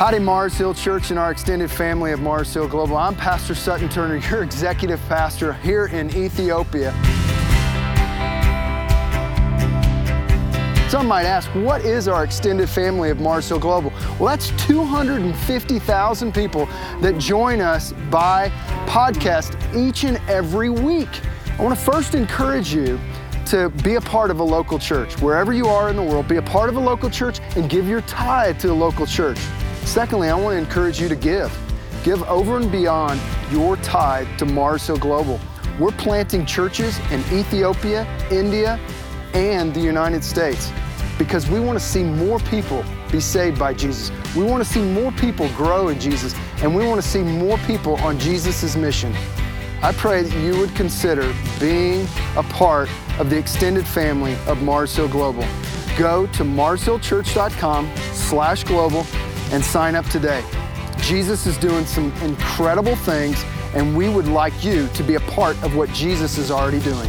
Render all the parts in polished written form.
Howdy, Mars Hill Church and our extended family of Mars Hill Global. I'm Pastor Sutton Turner, your executive pastor here in Ethiopia. Some might ask, what is our extended family of Mars Hill Global? Well, that's 250,000 people that join us by podcast each and every week. I want to first encourage you to be a part of a local church. Wherever you are in the world, be a part of a local church and give your tithe to a local church. Secondly, I want to encourage you to give. Give over and beyond your tithe to Mars Hill Global. We're planting churches in Ethiopia, India, and the United States because we want to see more people be saved by Jesus. We want to see more people grow in Jesus, and we want to see more people on Jesus' mission. I pray that you would consider being a part of the extended family of Mars Hill Global. Go to marshillchurch.com/global and sign up today. Jesus is doing some incredible things, and we would like you to be a part of what Jesus is already doing.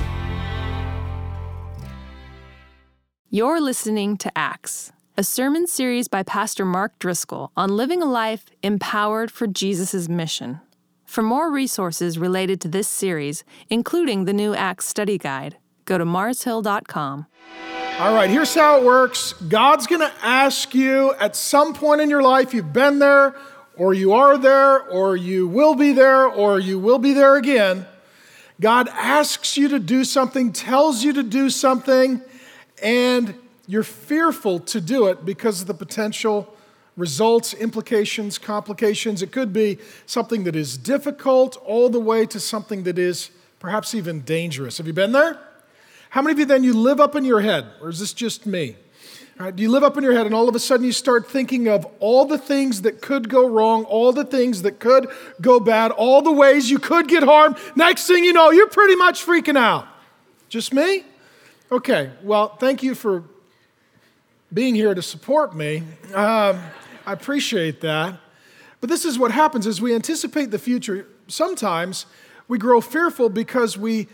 You're listening to Acts, a sermon series by Pastor Mark Driscoll on living a life empowered for Jesus' mission. For more resources related to this series, including the new Acts study guide, go to marshill.com. All right, here's how it works. God's going to ask you at some point in your life, you've been there, or you are there, or you will be there, or you will be there again. God asks you to do something, tells you to do something, and you're fearful to do it because of the potential results, implications, complications. It could be something that is difficult all the way to something that is perhaps even dangerous. Have you been there? How many of you then you live up in your head, or is this just me? All right, do you live up in your head and all of a sudden you start thinking of all the things that could go wrong, all the things that could go bad, all the ways you could get harmed. Next thing you know, you're pretty much freaking out. Just me? Okay, well, thank you for being here to support me. I appreciate that. But this is what happens as we anticipate the future. Sometimes we grow fearful because we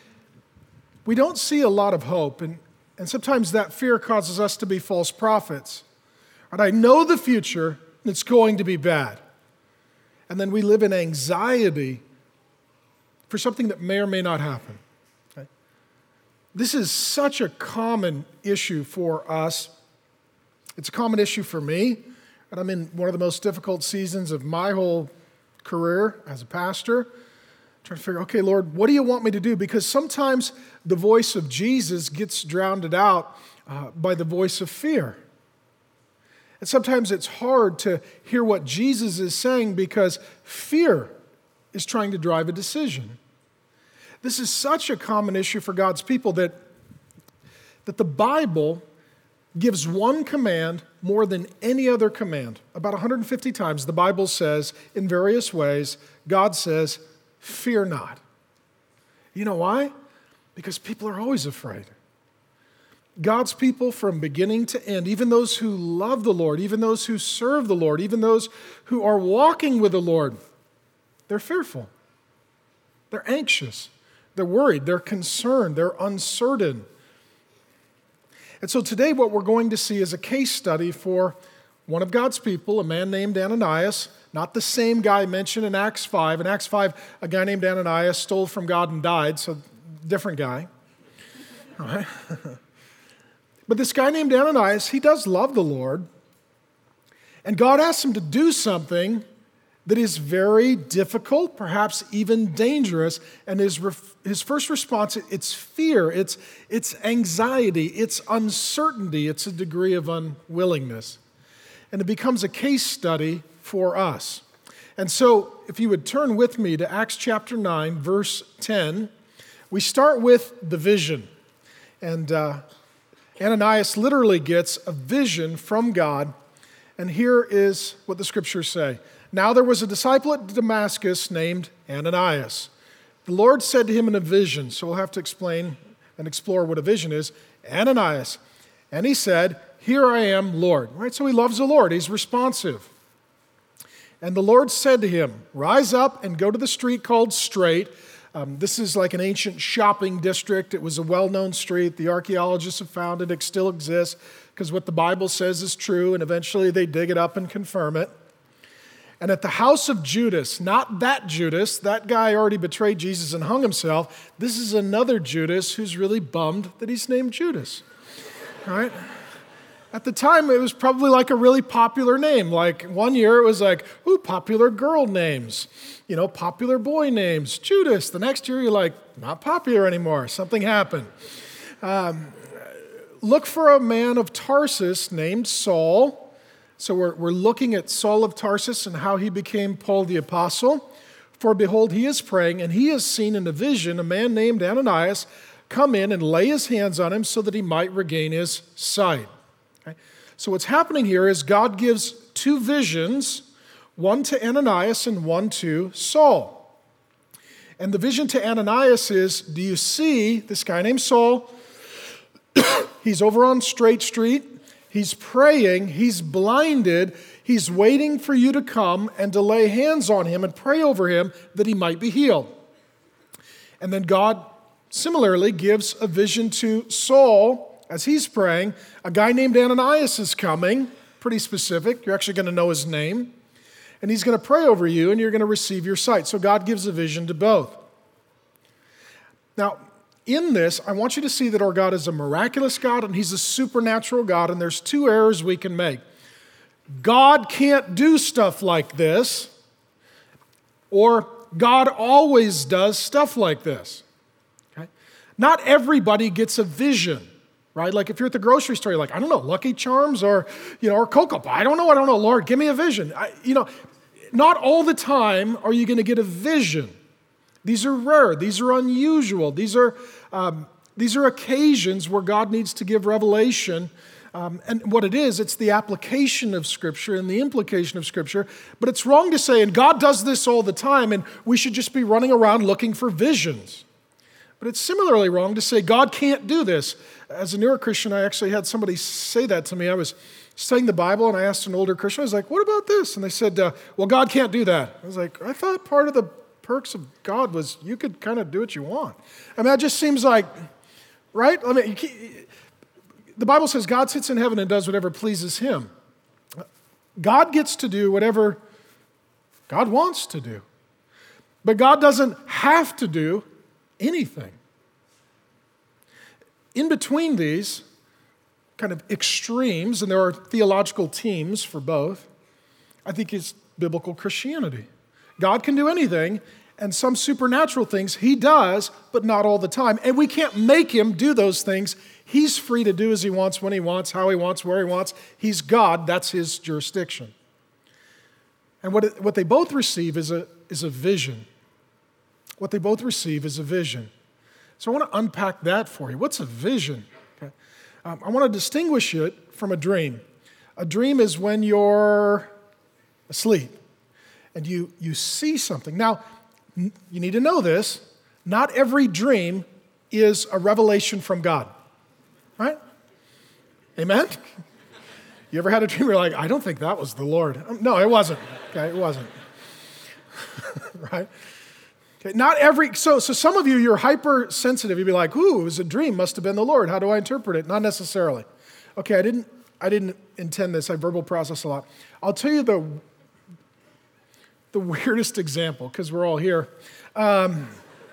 don't see a lot of hope, and sometimes that fear causes us to be false prophets. And I know the future, and it's going to be bad. And then we live in anxiety for something that may or may not happen. Okay? This is such a common issue for us. It's a common issue for me, and I'm in one of the most difficult seasons of my whole career as a pastor. Trying to figure, okay, Lord, what do you want me to do? Because sometimes the voice of Jesus gets drowned out by the voice of fear. And sometimes it's hard to hear what Jesus is saying because fear is trying to drive a decision. This is such a common issue for God's people that the Bible gives one command more than any other command. About 150 times the Bible says, in various ways, God says, fear not. You know why? Because people are always afraid. God's people from beginning to end, even those who love the Lord, even those who serve the Lord, even those who are walking with the Lord, they're fearful. They're anxious. They're worried. They're concerned. They're uncertain. And so today what we're going to see is a case study for one of God's people, a man named Ananias. Not the same guy mentioned in Acts 5. In Acts 5, a guy named Ananias stole from God and died, so different guy. All right? But this guy named Ananias, he does love the Lord. And God asks him to do something that is very difficult, perhaps even dangerous. And his first response, it's fear, it's anxiety, it's uncertainty, it's a degree of unwillingness. And it becomes a case study for us. And so, if you would turn with me to Acts chapter 9, verse 10, we start with the vision. And Ananias literally gets a vision from God. And here is what the scriptures say. Now there was a disciple at Damascus named Ananias. The Lord said to him in a vision, so we'll have to explain and explore what a vision is, Ananias. And he said, here I am, Lord. Right? So he loves the Lord. He's responsive. And the Lord said to him, rise up and go to the street called Straight. This is like an ancient shopping district. It was a well-known street. The archaeologists have found it. It still exists because what the Bible says is true, and eventually they dig it up and confirm it. And at the house of Judas, not that Judas, that guy already betrayed Jesus and hung himself. This is another Judas who's really bummed that he's named Judas, right? At the time, it was probably like a really popular name. Like one year it was like, ooh, popular girl names, popular boy names, Judas. The next year you're like, not popular anymore. Something happened. Look for a man of Tarsus named Saul. So we're looking at Saul of Tarsus and how he became Paul the Apostle. For behold, he is praying, and he has seen in a vision a man named Ananias come in and lay his hands on him so that he might regain his sight. Okay? So what's happening here is God gives two visions, one to Ananias and one to Saul. And the vision to Ananias is, do you see this guy named Saul? He's over on Straight Street. He's praying. He's blinded. He's waiting for you to come and to lay hands on him and pray over him that he might be healed. And then God similarly gives a vision to Saul as he's praying. A guy named Ananias is coming, pretty specific. You're actually going to know his name. And he's going to pray over you and you're going to receive your sight. So God gives a vision to both. Now, in this, I want you to see that our God is a miraculous God and he's a supernatural God, and there's two errors we can make. God can't do stuff like this, or God always does stuff like this. Okay? Not everybody gets a vision, right? Like if you're at the grocery store, you're like, I don't know, Lucky Charms or Cocoa Pie. I don't know, Lord, give me a vision. Not all the time are you going to get a vision. These are rare. These are unusual. These are occasions where God needs to give revelation. And what it is, it's the application of Scripture and the implication of Scripture. But it's wrong to say, and God does this all the time, and we should just be running around looking for visions. But it's similarly wrong to say, God can't do this. As a newer Christian, I actually had somebody say that to me. I was studying the Bible, and I asked an older Christian, I was like, what about this? And they said, well, God can't do that. I was like, I thought part of the perks of God was you could kind of do what you want. I mean, that just seems like, right? I mean, the Bible says God sits in heaven and does whatever pleases him. God gets to do whatever God wants to do. But God doesn't have to do anything. In between these kind of extremes, and there are theological teams for both, I think is biblical Christianity. God can do anything, and some supernatural things he does, but not all the time. And we can't make him do those things. He's free to do as he wants, when he wants, how he wants, where he wants. He's God. That's his jurisdiction. And what they both receive is a vision. What they both receive is a vision. So I want to unpack that for you. What's a vision? Okay. I want to distinguish it from a dream. A dream is when you're asleep and you see something. Now, you need to know this. Not every dream is a revelation from God, right? Amen? You ever had a dream where you're like, I don't think that was the Lord? No, it wasn't. Okay, it wasn't. Right? Okay, not every, so some of you, you're hypersensitive. You'd be like, ooh, it was a dream, must have been the Lord. How do I interpret it? Not necessarily. Okay, I didn't intend this. I verbal process a lot. I'll tell you the weirdest example, because we're all here. I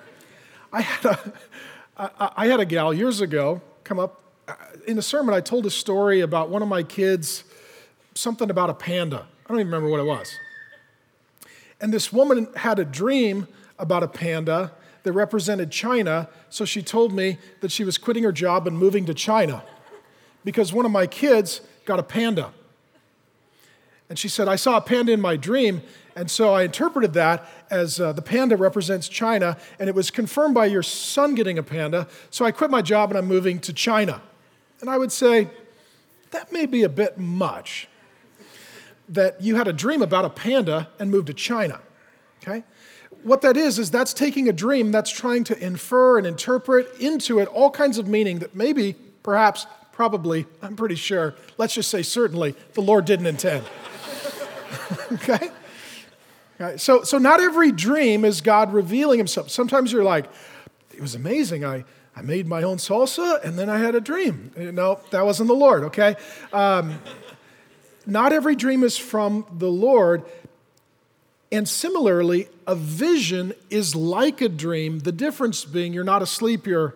had a gal years ago come up. In a sermon, I told a story about one of my kids, something about a panda. I don't even remember what it was. And this woman had a dream about a panda that represented China, so she told me that she was quitting her job and moving to China because one of my kids got a panda. And she said, I saw a panda in my dream, and so I interpreted that as the panda represents China, and it was confirmed by your son getting a panda, so I quit my job and I'm moving to China. And I would say, that may be a bit much, that you had a dream about a panda and moved to China, okay? What that is that's taking a dream that's trying to infer and interpret into it all kinds of meaning that maybe, perhaps, probably, I'm pretty sure, let's just say certainly, the Lord didn't intend. Okay? So not every dream is God revealing himself. Sometimes you're like, it was amazing. I made my own salsa and then I had a dream. No, that wasn't the Lord, okay? Not every dream is from the Lord. And similarly, a vision is like a dream, the difference being you're not asleep, you're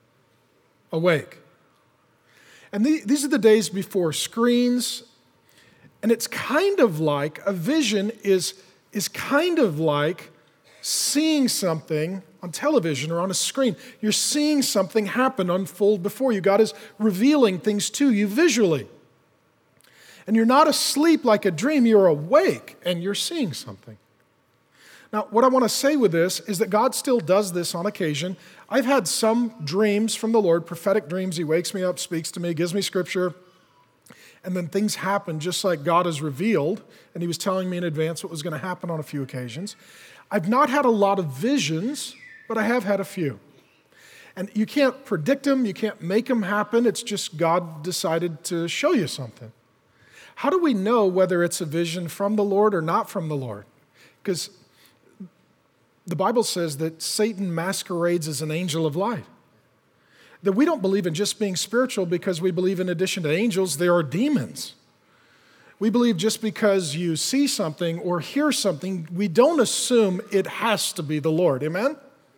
awake. And these are the days before screens, and it's kind of like, a vision is kind of like seeing something on television or on a screen. You're seeing something happen, unfold before you. God is revealing things to you visually. And you're not asleep like a dream, you're awake and you're seeing something. Now, what I want to say with this is that God still does this on occasion. I've had some dreams from the Lord, prophetic dreams. He wakes me up, speaks to me, gives me scripture, and then things happen just like God has revealed, and He was telling me in advance what was going to happen on a few occasions. I've not had a lot of visions, but I have had a few. And you can't predict them, you can't make them happen. It's just God decided to show you something. How do we know whether it's a vision from the Lord or not from the Lord? Because the Bible says that Satan masquerades as an angel of light. That we don't believe in just being spiritual because we believe in addition to angels, there are demons. We believe just because you see something or hear something, we don't assume it has to be the Lord. Amen?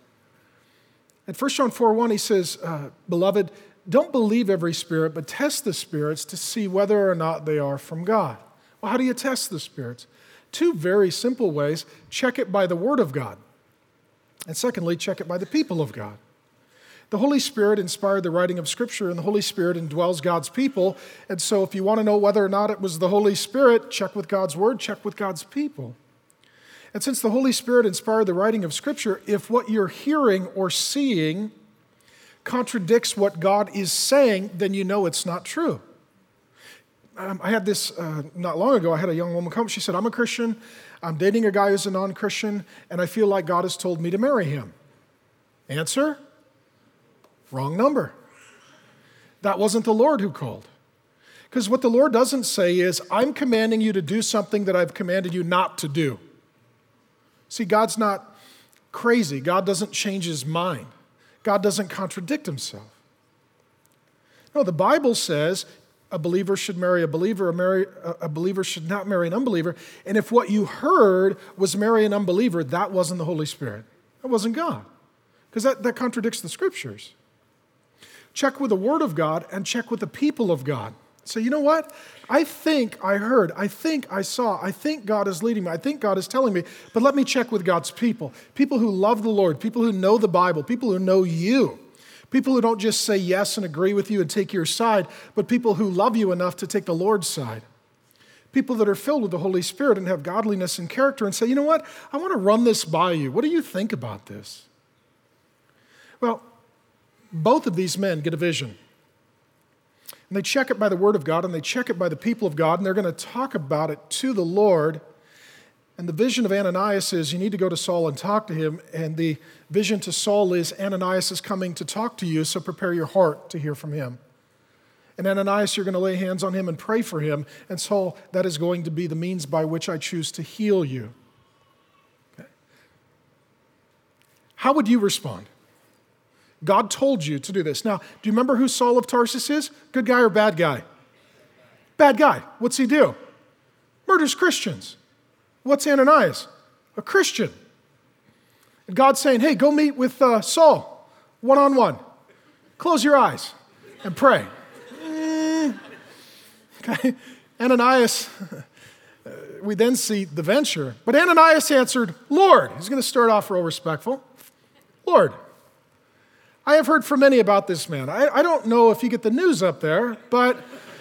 In 1 John 4:1, he says, Beloved, don't believe every spirit, but test the spirits to see whether or not they are from God. Well, how do you test the spirits? Two very simple ways. Check it by the Word of God. And secondly, check it by the people of God. The Holy Spirit inspired the writing of Scripture, and the Holy Spirit indwells God's people. And so if you want to know whether or not it was the Holy Spirit, check with God's Word, check with God's people. And since the Holy Spirit inspired the writing of Scripture, if what you're hearing or seeing contradicts what God is saying, then you know it's not true. I had this not long ago. I had a young woman come. She said, I'm a Christian. I'm dating a guy who's a non-Christian, and I feel like God has told me to marry him. Answer? Wrong number. That wasn't the Lord who called. Because what the Lord doesn't say is, I'm commanding you to do something that I've commanded you not to do. See, God's not crazy. God doesn't change His mind. God doesn't contradict Himself. No, the Bible says a believer should marry a believer, a believer should not marry an unbeliever. And if what you heard was marry an unbeliever, that wasn't the Holy Spirit. That wasn't God. Because that contradicts the Scriptures. Check with the Word of God and check with the people of God. So you know what? I think I heard, I think I saw, I think God is leading me, I think God is telling me, but let me check with God's people. People who love the Lord, people who know the Bible, people who know you. People who don't just say yes and agree with you and take your side, but people who love you enough to take the Lord's side. People that are filled with the Holy Spirit and have godliness and character and say, you know what? I want to run this by you. What do you think about this? Well, both of these men get a vision. And they check it by the Word of God, and they check it by the people of God, and they're going to talk about it to the Lord. And the vision of Ananias is, you need to go to Saul and talk to him. And the vision to Saul is, Ananias is coming to talk to you, so prepare your heart to hear from him. And Ananias, you're going to lay hands on him and pray for him. And Saul, that is going to be the means by which I choose to heal you. Okay. How would you respond? God told you to do this. Now, do you remember who Saul of Tarsus is? Good guy or bad guy? Bad guy. What's he do? Murders Christians. What's Ananias? A Christian. And God's saying, hey, go meet with Saul, one-on-one. Close your eyes and pray. Okay. Ananias, we then see the venture. But Ananias answered, Lord. He's going to start off real respectful. Lord, I have heard from many about this man. I don't know if you get the news up there, but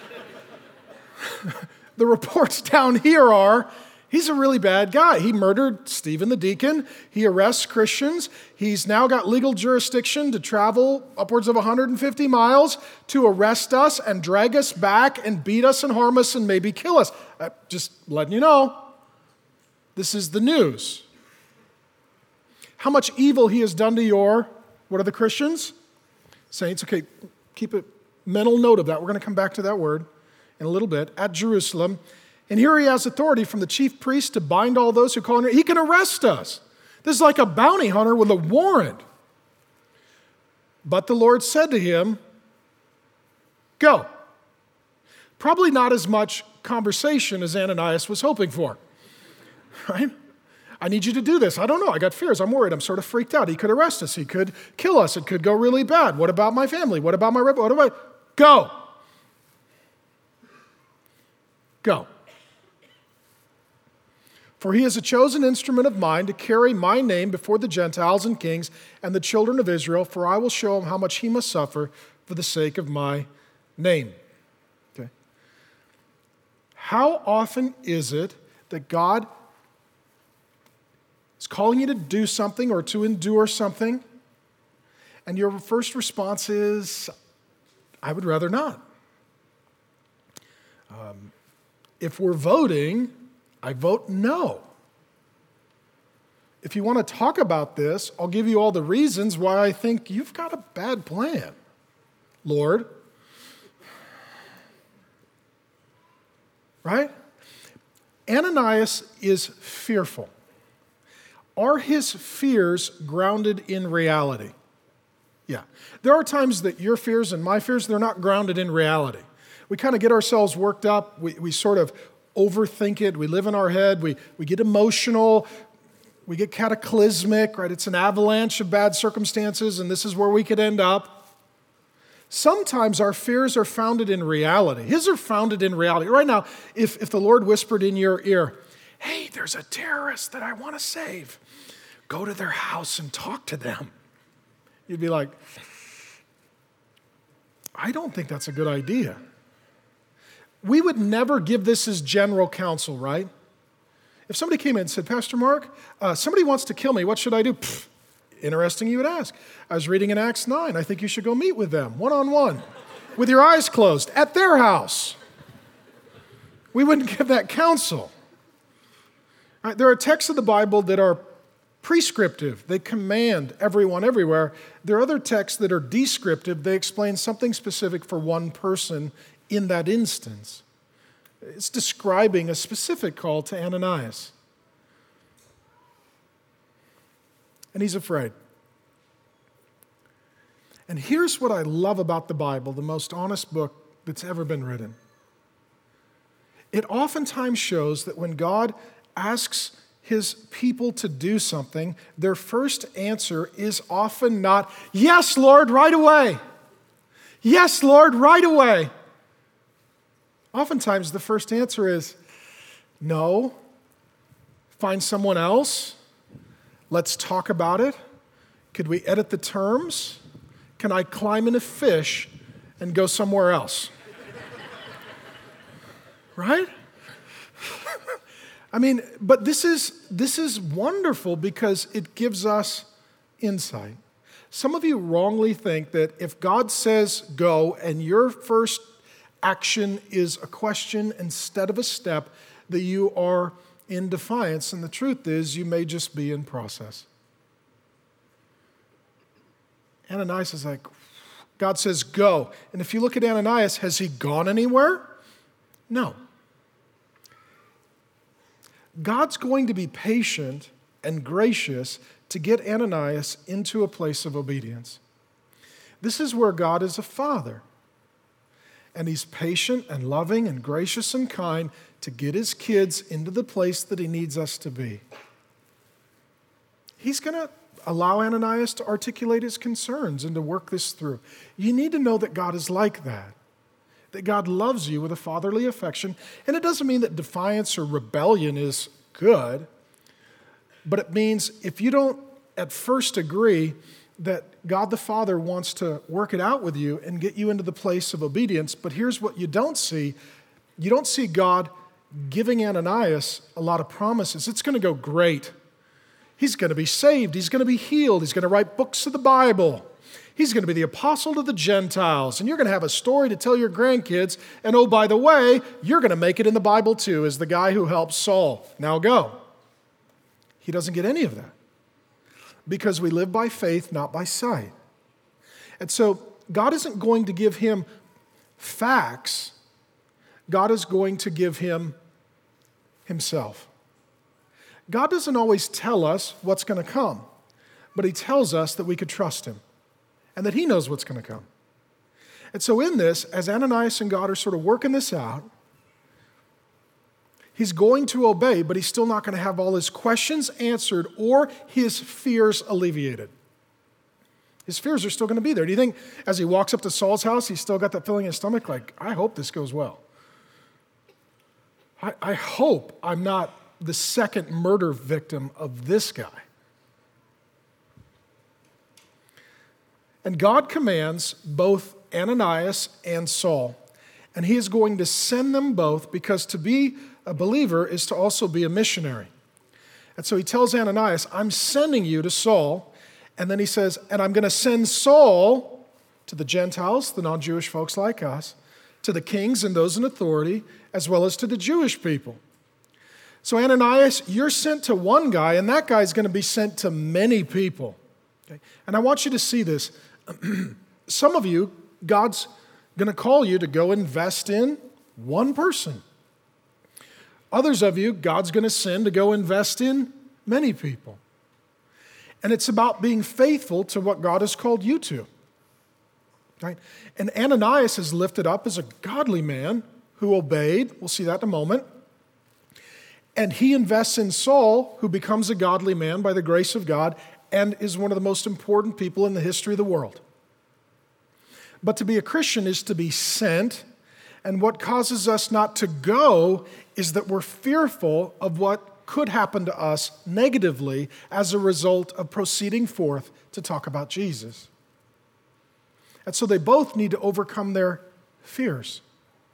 the reports down here are, he's a really bad guy. He murdered Stephen the deacon. He arrests Christians. He's now got legal jurisdiction to travel upwards of 150 miles to arrest us and drag us back and beat us and harm us and maybe kill us. Just letting you know, this is the news. How much evil he has done to your, what are the Christians? Saints, okay, keep a mental note of that. We're going to come back to that word in a little bit. At Jerusalem. And here he has authority from the chief priest to bind all those who call on him. He can arrest us. This is like a bounty hunter with a warrant. But the Lord said to him, go. Probably not as much conversation as Ananias was hoping for, right? I need you to do this. I don't know. I got fears. I'm worried. I'm sort of freaked out. He could arrest us. He could kill us. It could go really bad. What about my family? What about my Go. Go. For he is a chosen instrument of mine to carry my name before the Gentiles and kings and the children of Israel, for I will show him how much he must suffer for the sake of my name. Okay. How often is it that God is calling you to do something or to endure something, and your first response is, I would rather not? If we're voting, I vote no. If you want to talk about this, I'll give you all the reasons why I think you've got a bad plan, Lord. Right? Ananias is fearful. Are his fears grounded in reality? Yeah. There are times that your fears and my fears, they're not grounded in reality. We kind of get ourselves worked up. We sort of overthink it. We live in our head. We get emotional. We get cataclysmic, right? It's an avalanche of bad circumstances, and this is where we could end up. Sometimes our fears are founded in reality. His are founded in reality. Right now, if the Lord whispered in your ear, hey, there's a terrorist that I want to save, go to their house and talk to them, you'd be like, I don't think that's a good idea. We would never give this as general counsel, right? If somebody came in and said, Pastor Mark, somebody wants to kill me, what should I do? Interesting you would ask. I was reading in Acts 9. I think you should go meet with them, one-on-one, with your eyes closed, at their house. We wouldn't give that counsel. Right? There are texts of the Bible that are prescriptive. They command everyone everywhere. There are other texts that are descriptive. They explain something specific for one person in that instance. It's describing a specific call to Ananias. And he's afraid. And here's what I love about the Bible, the most honest book that's ever been written. It oftentimes shows that when God asks his people to do something, their first answer is often not, yes, Lord, right away. Yes, Lord, right away. Oftentimes, the first answer is, no, find someone else. Let's talk about it. Could we edit the terms? Can I climb in a fish and go somewhere else? Right? I mean, but this is wonderful because it gives us insight. Some of you wrongly think that if God says go and your first action is a question instead of a step, that you are in defiance, and the truth is you may just be in process. Ananias is like, God says go. And if you look at Ananias, has he gone anywhere? No. God's going to be patient and gracious to get Ananias into a place of obedience. This is where God is a father. And he's patient and loving and gracious and kind to get his kids into the place that he needs us to be. He's going to allow Ananias to articulate his concerns and to work this through. You need to know that God is like that God loves you with a fatherly affection. And it doesn't mean that defiance or rebellion is good, but it means if you don't at first agree that God the Father wants to work it out with you and get you into the place of obedience. But here's what you don't see. You don't see God giving Ananias a lot of promises. It's going to go great. He's going to be saved. He's going to be healed. He's going to write books of the Bible. He's going to be the apostle to the Gentiles. And you're going to have a story to tell your grandkids. And oh, by the way, you're going to make it in the Bible too as the guy who helped Saul. Now go. He doesn't get any of that. Because we live by faith, not by sight. And so God isn't going to give him facts. God is going to give him himself. God doesn't always tell us what's going to come, but he tells us that we could trust him and that he knows what's going to come. And so in this, as Ananias and God are sort of working this out, He's going to obey, but he's still not going to have all his questions answered or his fears alleviated. His fears are still going to be there. Do you think as he walks up to Saul's house, he's still got that feeling in his stomach like, I hope this goes well. I hope I'm not the second murder victim of this guy. And God commands both Ananias and Saul, and he is going to send them both because to be a believer is to also be a missionary. And so he tells Ananias, I'm sending you to Saul, and then he says, and I'm going to send Saul to the Gentiles, the non-Jewish folks like us, to the kings and those in authority, as well as to the Jewish people. So Ananias, you're sent to one guy, and that guy's going to be sent to many people. Okay? And I want you to see this. Some of you, God's going to call you to go invest in one person. Others of you, God's going to send to go invest in many people. And it's about being faithful to what God has called you to. Right? And Ananias is lifted up as a godly man who obeyed. We'll see that in a moment. And he invests in Saul, who becomes a godly man by the grace of God and is one of the most important people in the history of the world. But to be a Christian is to be sent, and what causes us not to go is that we're fearful of what could happen to us negatively as a result of proceeding forth to talk about Jesus. And so they both need to overcome their fears.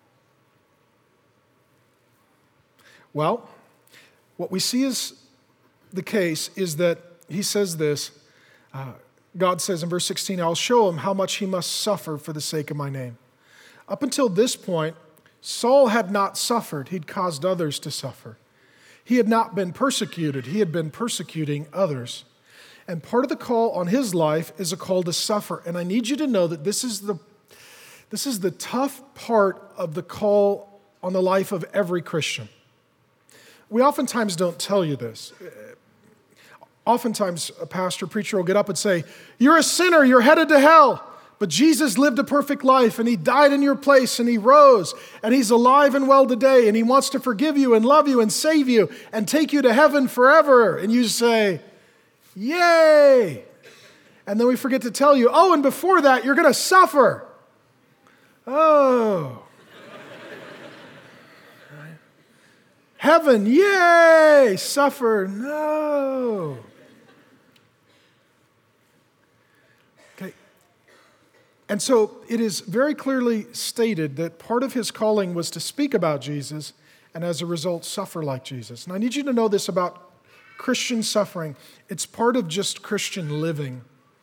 Well, what we see is the case is that he says this, God says in verse 16, I'll show him how much he must suffer for the sake of my name. Up until this point, Saul had not suffered. He'd caused others to suffer. He had not been persecuted. He had been persecuting others. And part of the call on his life is a call to suffer. And I need you to know that this is the tough part of the call on the life of every Christian. We oftentimes don't tell you this. Oftentimes, a pastor, preacher will get up and say, you're a sinner, you're headed to hell. But Jesus lived a perfect life, and he died in your place, and he rose, and he's alive and well today, and he wants to forgive you and love you and save you and take you to heaven forever. And you say, yay! And then we forget to tell you, oh, and before that, you're going to suffer. Oh. Heaven, yay! Suffer, no. Okay. And so it is very clearly stated that part of his calling was to speak about Jesus and as a result suffer like Jesus. And I need you to know this about Christian suffering. It's part of just Christian living.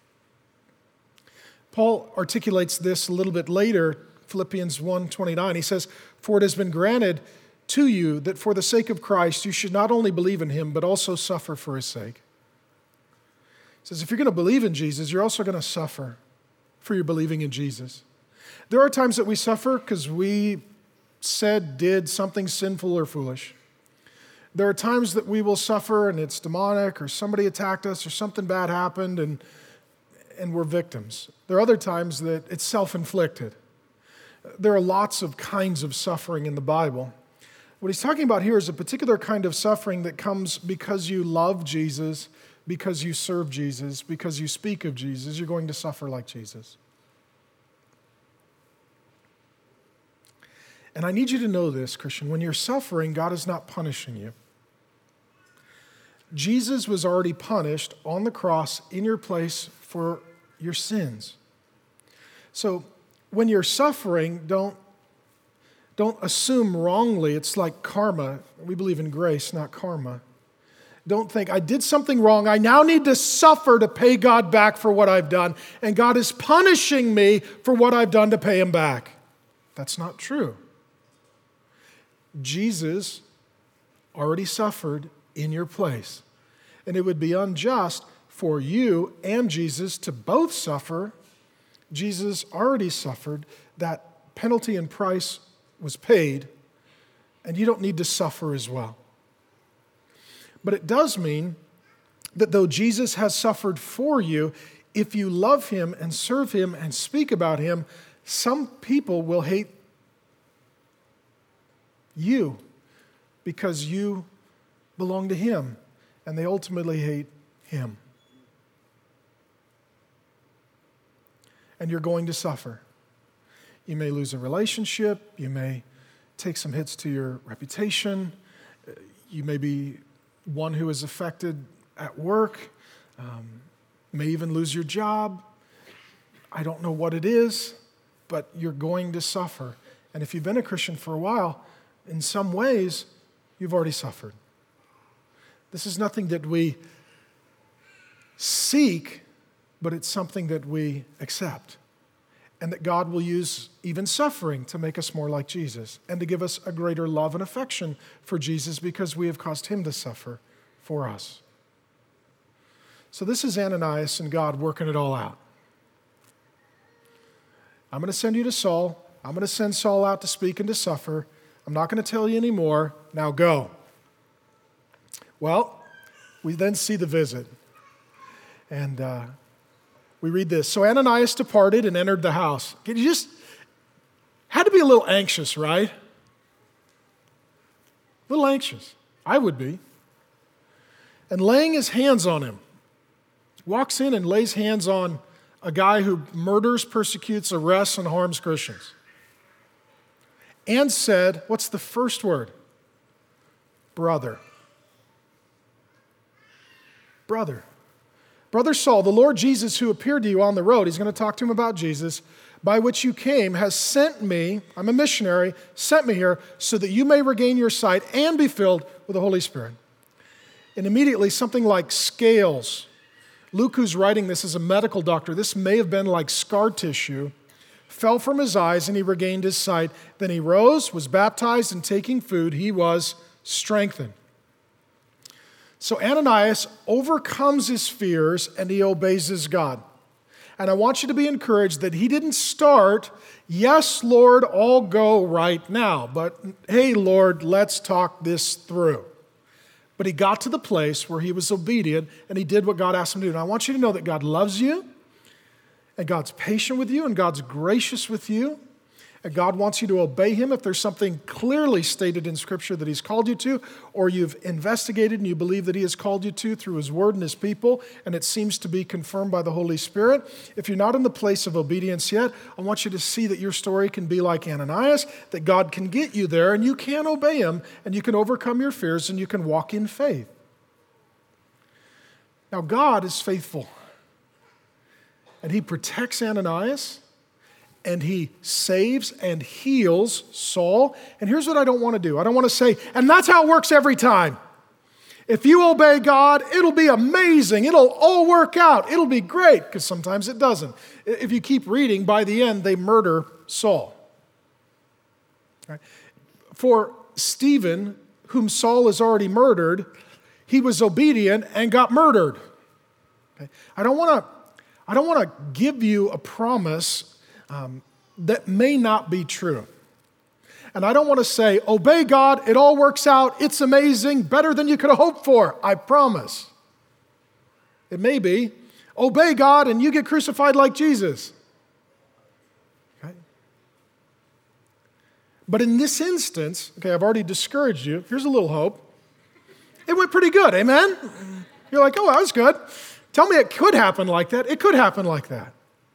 Paul articulates this a little bit later, Philippians 1:29. He says, for it has been granted to you that for the sake of Christ you should not only believe in him, but also suffer for his sake. He says, if you're going to believe in Jesus, you're also going to suffer for your believing in Jesus. There are times that we suffer because we said, did something sinful or foolish. There are times that we will suffer and it's demonic or somebody attacked us or something bad happened and we're victims. There are other times that it's self-inflicted. There are lots of kinds of suffering in the Bible. What he's talking about here is a particular kind of suffering that comes because you love Jesus, because you serve Jesus, because you speak of Jesus. You're going to suffer like Jesus. And I need you to know this, Christian. When you're suffering, God is not punishing you. Jesus was already punished on the cross in your place for your sins. So when you're suffering, don't assume wrongly it's like karma. We believe in grace, not karma. Don't think, I did something wrong. I now need to suffer to pay God back for what I've done. And God is punishing me for what I've done to pay him back. That's not true. Jesus already suffered in your place. And it would be unjust for you and Jesus to both suffer. Jesus already suffered. That penalty and price was paid, and you don't need to suffer as well. But it does mean that though Jesus has suffered for you, if you love him and serve him and speak about him, some people will hate you because you belong to Him, and they ultimately hate Him. And you're going to suffer. You may lose a relationship. You may take some hits to your reputation. You may be one who is affected at work. May even lose your job. I don't know what it is, but you're going to suffer. And if you've been a Christian for a while, in some ways, you've already suffered. This is nothing that we seek, but it's something that we accept. And that God will use even suffering to make us more like Jesus and to give us a greater love and affection for Jesus because we have caused Him to suffer for us. So this is Ananias and God working it all out. I'm going to send you to Saul. I'm going to send Saul out to speak and to suffer. I'm not going to tell you anymore. Now go. Well, we then see the visit. And we read this. So Ananias departed and entered the house. Had to be a little anxious, right? A little anxious. I would be. And laying his hands on him, walks in and lays hands on a guy who murders, persecutes, arrests, and harms Christians. And said, what's the first word? Brother. Brother. Brother Saul, the Lord Jesus who appeared to you on the road, he's going to talk to him about Jesus, by which you came, has sent me, I'm a missionary, sent me here so that you may regain your sight and be filled with the Holy Spirit. And immediately something like scales. Luke, who's writing this, is a medical doctor. This may have been like scar tissue. Fell from his eyes and he regained his sight. Then he rose, was baptized, and taking food, he was strengthened. So Ananias overcomes his fears and he obeys his God. And I want you to be encouraged that he didn't start, yes, Lord, I'll go right now. But hey, Lord, let's talk this through. But he got to the place where he was obedient and he did what God asked him to do. And I want you to know that God loves you and God's patient with you and God's gracious with you. And God wants you to obey Him if there's something clearly stated in Scripture that He's called you to, or you've investigated and you believe that He has called you to through His Word and His people, and it seems to be confirmed by the Holy Spirit. If you're not in the place of obedience yet, I want you to see that your story can be like Ananias, that God can get you there and you can obey Him and you can overcome your fears and you can walk in faith. Now, God is faithful, and He protects Ananias, and He saves and heals Saul. And here's what I don't want to do. I don't want to say, and that's how it works every time. If you obey God, it'll be amazing. It'll all work out. It'll be great, because sometimes it doesn't. If you keep reading, by the end, they murder Saul. Right? For Stephen, whom Saul has already murdered, he was obedient and got murdered. Okay? I don't want to give you a promise that may not be true. And I don't want to say, obey God, it all works out, it's amazing, better than you could have hoped for, I promise. It may be, obey God and you get crucified like Jesus. Okay? But in this instance, okay, I've already discouraged you, here's a little hope. It went pretty good, amen? You're like, oh, that was good. Tell me it could happen like that. It could happen like that.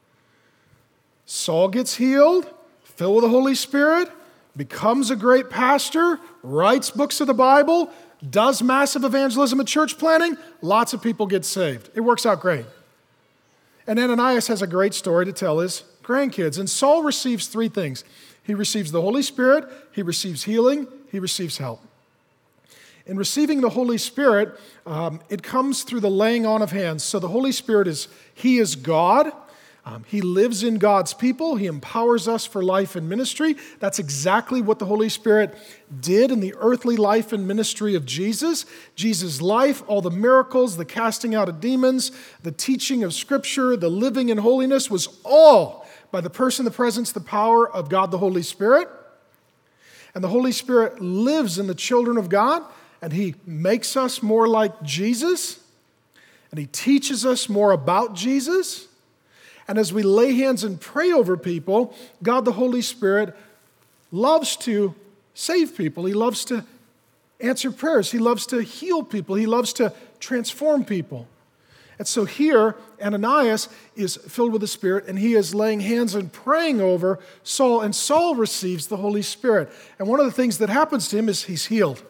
Saul gets healed, filled with the Holy Spirit, becomes a great pastor, writes books of the Bible, does massive evangelism and church planting. Lots of people get saved. It works out great. And Ananias has a great story to tell his grandkids. And Saul receives three things. He receives the Holy Spirit, he receives healing, he receives help. In receiving the Holy Spirit, it comes through the laying on of hands. So the Holy Spirit He is God. He lives in God's people. He empowers us for life and ministry. That's exactly what the Holy Spirit did in the earthly life and ministry of Jesus. Jesus' life, all the miracles, the casting out of demons, the teaching of Scripture, the living in holiness was all by the person, the presence, the power of God the Holy Spirit. And the Holy Spirit lives in the children of God, and He makes us more like Jesus, and He teaches us more about Jesus. And as we lay hands and pray over people, God the Holy Spirit loves to save people. He loves to answer prayers. He loves to heal people. He loves to transform people. And so here, Ananias is filled with the Spirit, and he is laying hands and praying over Saul, and Saul receives the Holy Spirit. And one of the things that happens to him is he's healed.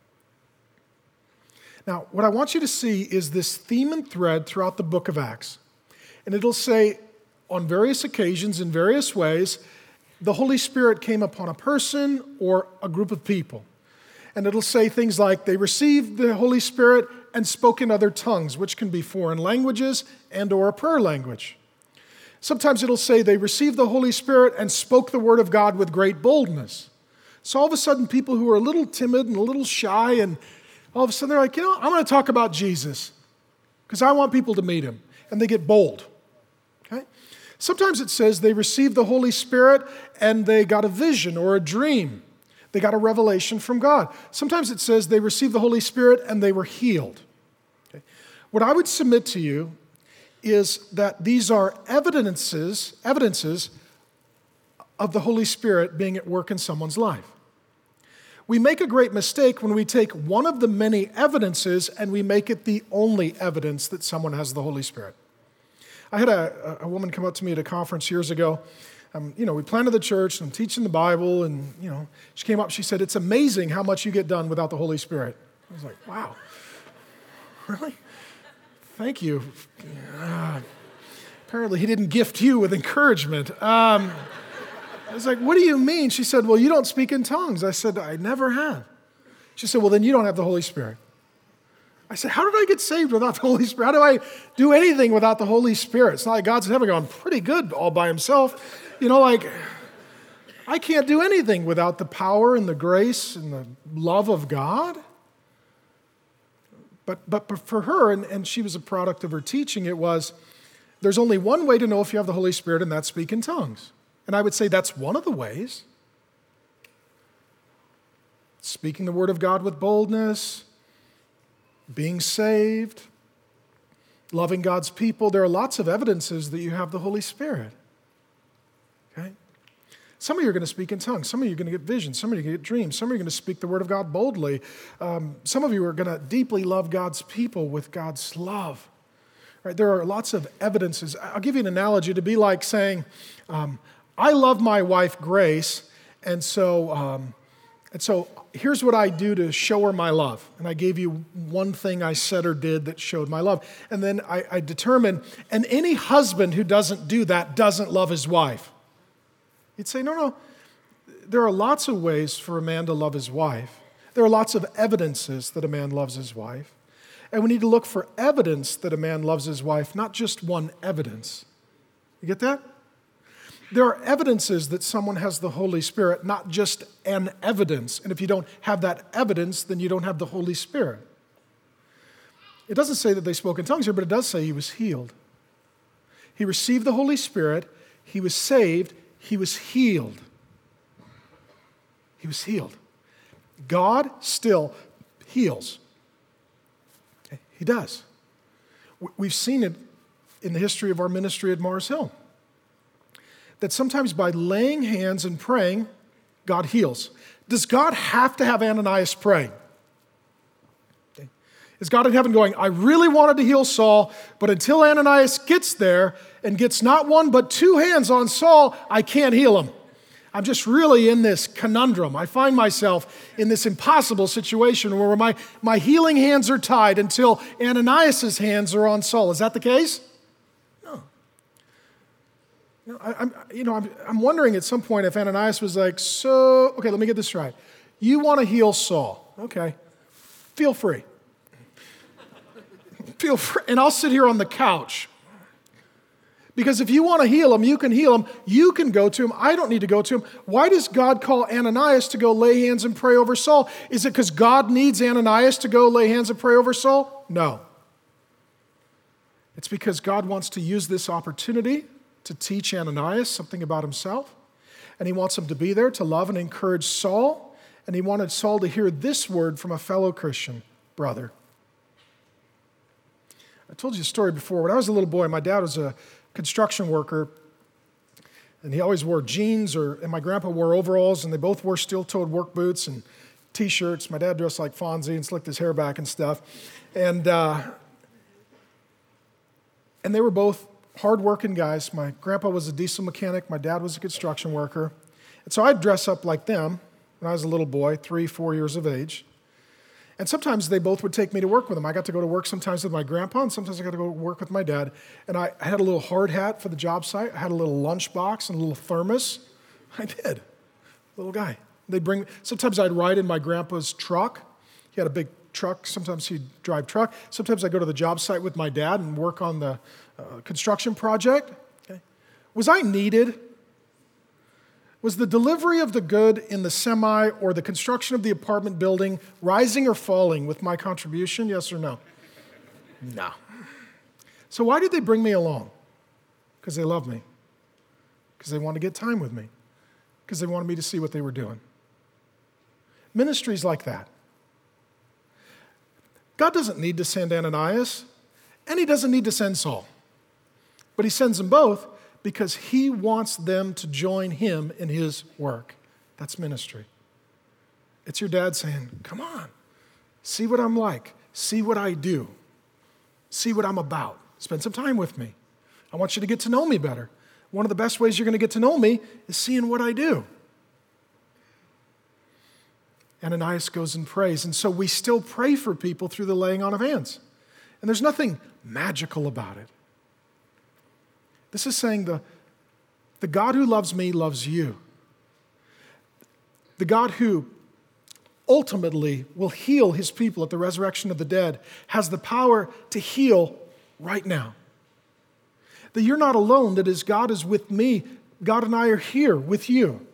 Now, what I want you to see is this theme and thread throughout the book of Acts. And it'll say on various occasions, in various ways, the Holy Spirit came upon a person or a group of people. And it'll say things like they received the Holy Spirit and spoke in other tongues, which can be foreign languages and or a prayer language. Sometimes it'll say they received the Holy Spirit and spoke the word of God with great boldness. So all of a sudden, people who are a little timid and a little shy, and all of a sudden they're like, I'm going to talk about Jesus because I want people to meet him. And they get bold. Okay? Sometimes it says they received the Holy Spirit and they got a vision or a dream. They got a revelation from God. Sometimes it says they received the Holy Spirit and they were healed. Okay? What I would submit to you is that these are evidences of the Holy Spirit being at work in someone's life. We make a great mistake when we take one of the many evidences and we make it the only evidence that someone has the Holy Spirit. I had a woman come up to me at a conference years ago. We planted the church, and I'm teaching the Bible, and, she came up, she said, it's amazing how much you get done without the Holy Spirit. I was like, wow, really? Thank you. Apparently he didn't gift you with encouragement. I was like, what do you mean? She said, well, you don't speak in tongues. I said, I never have. She said, well, then you don't have the Holy Spirit. I said, how did I get saved without the Holy Spirit? How do I do anything without the Holy Spirit? It's not like God's in heaven going, pretty good all by himself. I can't do anything without the power and the grace and the love of God. But for her, and she was a product of her teaching, it was, there's only one way to know if you have the Holy Spirit, and that's speak in tongues. And I would say that's one of the ways. Speaking the word of God with boldness, being saved, loving God's people. There are lots of evidences that you have the Holy Spirit. Okay? Some of you are going to speak in tongues. Some of you are going to get visions. Some of you are going to get dreams. Some of you are going to speak the word of God boldly. Some of you are going to deeply love God's people with God's love. Right? There are lots of evidences. I'll give you an analogy to be like saying, I love my wife, Grace, and so here's what I do to show her my love. And I gave you one thing I said or did that showed my love. And then I determine, and any husband who doesn't do that doesn't love his wife. You'd say, no. There are lots of ways for a man to love his wife. There are lots of evidences that a man loves his wife. And we need to look for evidence that a man loves his wife, not just one evidence. You get that? There are evidences that someone has the Holy Spirit, not just an evidence. And if you don't have that evidence, then you don't have the Holy Spirit. It doesn't say that they spoke in tongues here, but it does say he was healed. He received the Holy Spirit, he was saved, he was healed. He was healed. God still heals. He does. We've seen it in the history of our ministry at Mars Hill. That sometimes by laying hands and praying, God heals. Does God have to have Ananias pray? Okay. Is God in heaven going, I really wanted to heal Saul, but until Ananias gets there and gets not one but two hands on Saul, I can't heal him. I'm just really in this conundrum. I find myself in this impossible situation where my healing hands are tied until Ananias' hands are on Saul. Is that the case? I'm wondering at some point if Ananias was like, okay, let me get this right. You want to heal Saul. Okay, feel free. Feel free. And I'll sit here on the couch. Because if you want to heal him, you can heal him. You can go to him. I don't need to go to him. Why does God call Ananias to go lay hands and pray over Saul? Is it because God needs Ananias to go lay hands and pray over Saul? No. It's because God wants to use this opportunity to teach Ananias something about himself. And he wants him to be there to love and encourage Saul. And he wanted Saul to hear this word from a fellow Christian brother. I told you a story before. When I was a little boy, my dad was a construction worker. And he always wore jeans, and my grandpa wore overalls, and they both wore steel-toed work boots and T-shirts. My dad dressed like Fonzie and slicked his hair back and stuff. And they were both hard-working guys. My grandpa was a diesel mechanic. My dad was a construction worker. And so I'd dress up like them when I was a little boy, 3, 4 years of age. And sometimes they both would take me to work with them. I got to go to work sometimes with my grandpa, and sometimes I got to go to work with my dad. And I had a little hard hat for the job site. I had a little lunch box and a little thermos. I did. Little guy. Sometimes I'd ride in my grandpa's truck. He had a big truck. Sometimes he'd drive truck. Sometimes I'd go to the job site with my dad and work on the construction project. Okay. Was I needed? Was the delivery of the good in the semi or the construction of the apartment building rising or falling with my contribution? Yes or no? No. So why did they bring me along? Because they love me. Because they wanted to get time with me. Because they wanted me to see what they were doing. Ministries like that. God doesn't need to send Ananias, and he doesn't need to send Saul. But he sends them both because he wants them to join him in his work. That's ministry. It's your dad saying, come on, see what I'm like, see what I do, see what I'm about. Spend some time with me. I want you to get to know me better. One of the best ways you're going to get to know me is seeing what I do. Ananias goes and prays, and so we still pray for people through the laying on of hands. And there's nothing magical about it. This is saying the God who loves me loves you. The God who ultimately will heal his people at the resurrection of the dead has the power to heal right now. That you're not alone, that as God is with me, God and I are here with you.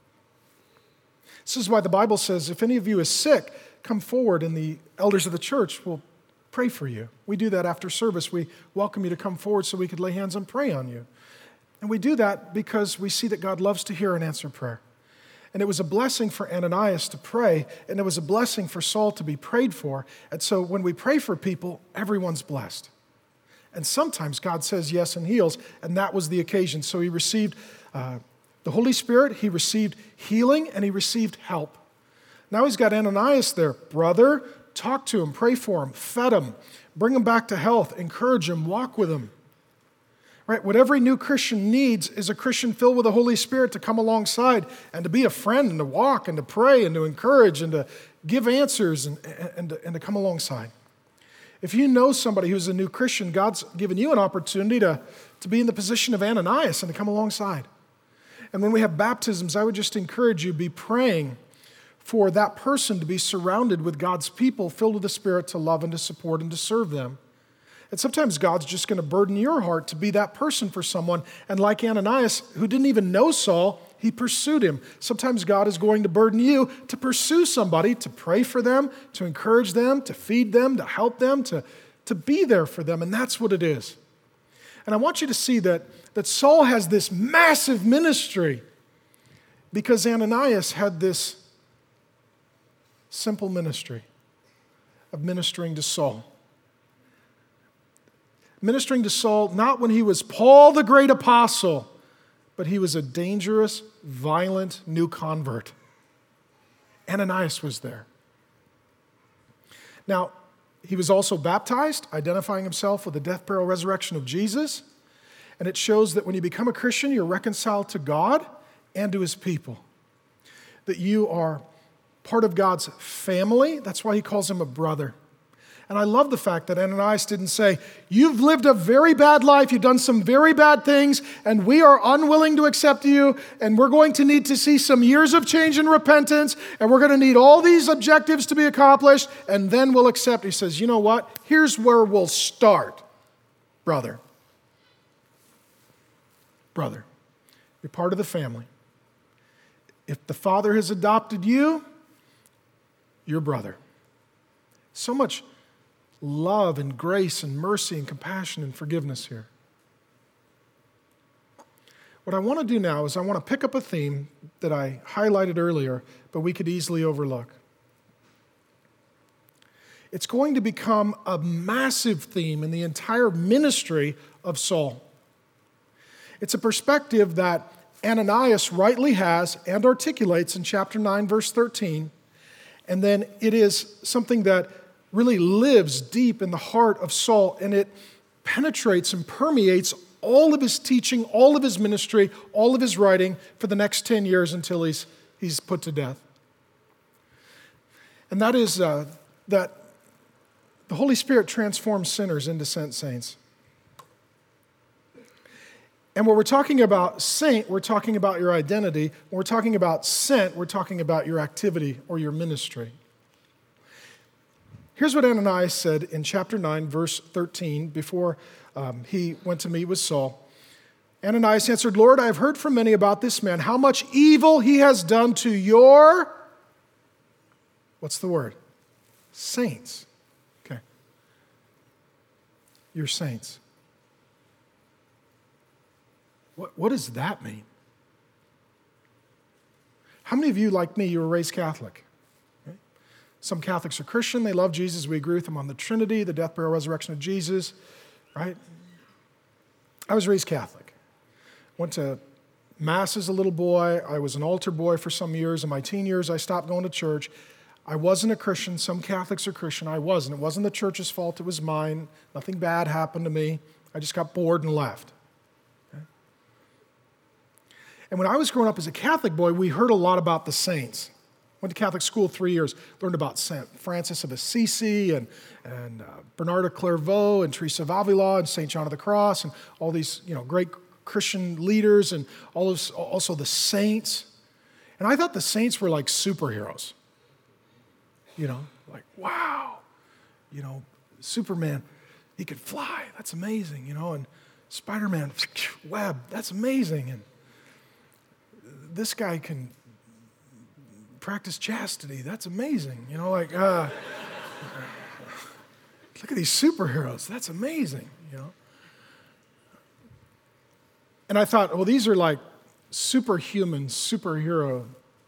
This is why the Bible says, if any of you is sick, come forward and the elders of the church will pray for you. We do that after service. We welcome you to come forward so we could lay hands and pray on you. And we do that because we see that God loves to hear and answer prayer. And it was a blessing for Ananias to pray, and it was a blessing for Saul to be prayed for. And so when we pray for people, everyone's blessed. And sometimes God says yes and heals, and that was the occasion. So he received the Holy Spirit, he received healing, and he received help. Now he's got Ananias there. Brother, talk to him, pray for him, fed him, bring him back to health, encourage him, walk with him. Right? What every new Christian needs is a Christian filled with the Holy Spirit to come alongside and to be a friend and to walk and to pray and to encourage and to give answers and to come alongside. If you know somebody who's a new Christian, God's given you an opportunity to be in the position of Ananias and to come alongside. And when we have baptisms, I would just encourage you, be praying for that person to be surrounded with God's people filled with the Spirit to love and to support and to serve them. And sometimes God's just going to burden your heart to be that person for someone. And like Ananias, who didn't even know Saul, he pursued him. Sometimes God is going to burden you to pursue somebody, to pray for them, to encourage them, to feed them, to help them, to be there for them. And that's what it is. And I want you to see that Saul has this massive ministry because Ananias had this simple ministry of ministering to Saul. Ministering to Saul, not when he was Paul the great apostle, but he was a dangerous, violent new convert. Ananias was there. Now, he was also baptized, identifying himself with the death, burial, resurrection of Jesus. And it shows that when you become a Christian, you're reconciled to God and to his people. That you are part of God's family. That's why he calls him a brother. And I love the fact that Ananias didn't say, you've lived a very bad life, you've done some very bad things, and we are unwilling to accept you, and we're going to need to see some years of change and repentance, and we're going to need all these objectives to be accomplished, and then we'll accept. He says, you know what? Here's where we'll start, brother. Brother, you're part of the family. If the Father has adopted you, you're brother. So much love and grace and mercy and compassion and forgiveness here. What I want to do now is I want to pick up a theme that I highlighted earlier, but we could easily overlook. It's going to become a massive theme in the entire ministry of Saul. It's a perspective that Ananias rightly has and articulates in chapter 9, verse 13, And then it is something that really lives deep in the heart of Saul, and it penetrates and permeates all of his teaching, all of his ministry, all of his writing for the next 10 years until he's put to death. And that is that the Holy Spirit transforms sinners into sent saints. And when we're talking about saint, we're talking about your identity. When we're talking about sent, we're talking about your activity or your ministry. Here's what Ananias said in chapter 9, verse 13, before he went to meet with Saul. Ananias answered, Lord, I have heard from many about this man, how much evil he has done to your, what's the word? Saints. Okay. Your saints. What does that mean? How many of you, like me, you were raised Catholic? Right? Some Catholics are Christian. They love Jesus. We agree with them on the Trinity, the death, burial, resurrection of Jesus. Right? I was raised Catholic. Went to Mass as a little boy. I was an altar boy for some years. In my teen years, I stopped going to church. I wasn't a Christian. Some Catholics are Christian. I wasn't. It wasn't the church's fault. It was mine. Nothing bad happened to me. I just got bored and left. Okay? And when I was growing up as a Catholic boy, we heard a lot about the saints. Went to Catholic school 3 years, learned about St. Francis of Assisi and Bernard of Clairvaux and Teresa of Avila and St. John of the Cross and all these great Christian leaders and also the saints. And I thought the saints were like superheroes. Like, wow, Superman, he could fly. That's amazing, and Spider-Man, web, that's amazing. And this guy can practice chastity. That's amazing. Look at these superheroes. That's amazing, And I thought, well, these are like superhuman, superhero.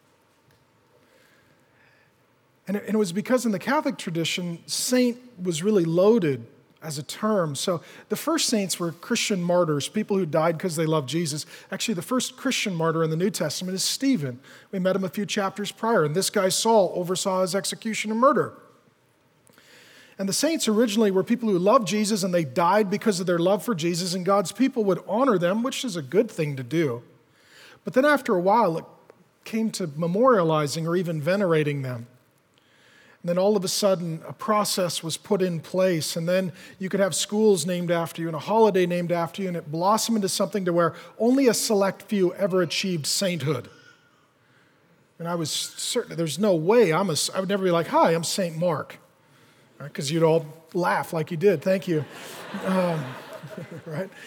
And it was because in the Catholic tradition, saint was really loaded as a term. So the first saints were Christian martyrs, people who died because they loved Jesus. Actually, the first Christian martyr in the New Testament is Stephen. We met him a few chapters prior, and this guy, Saul, oversaw his execution and murder. And the saints originally were people who loved Jesus, and they died because of their love for Jesus, and God's people would honor them, which is a good thing to do. But then after a while, it came to memorializing or even venerating them. And then all of a sudden, a process was put in place, and then you could have schools named after you and a holiday named after you, and it blossomed into something to where only a select few ever achieved sainthood. And I was certain, there's no way I would never be like, hi, I'm St. Mark. Because you'd all laugh like you did. Thank you. Right?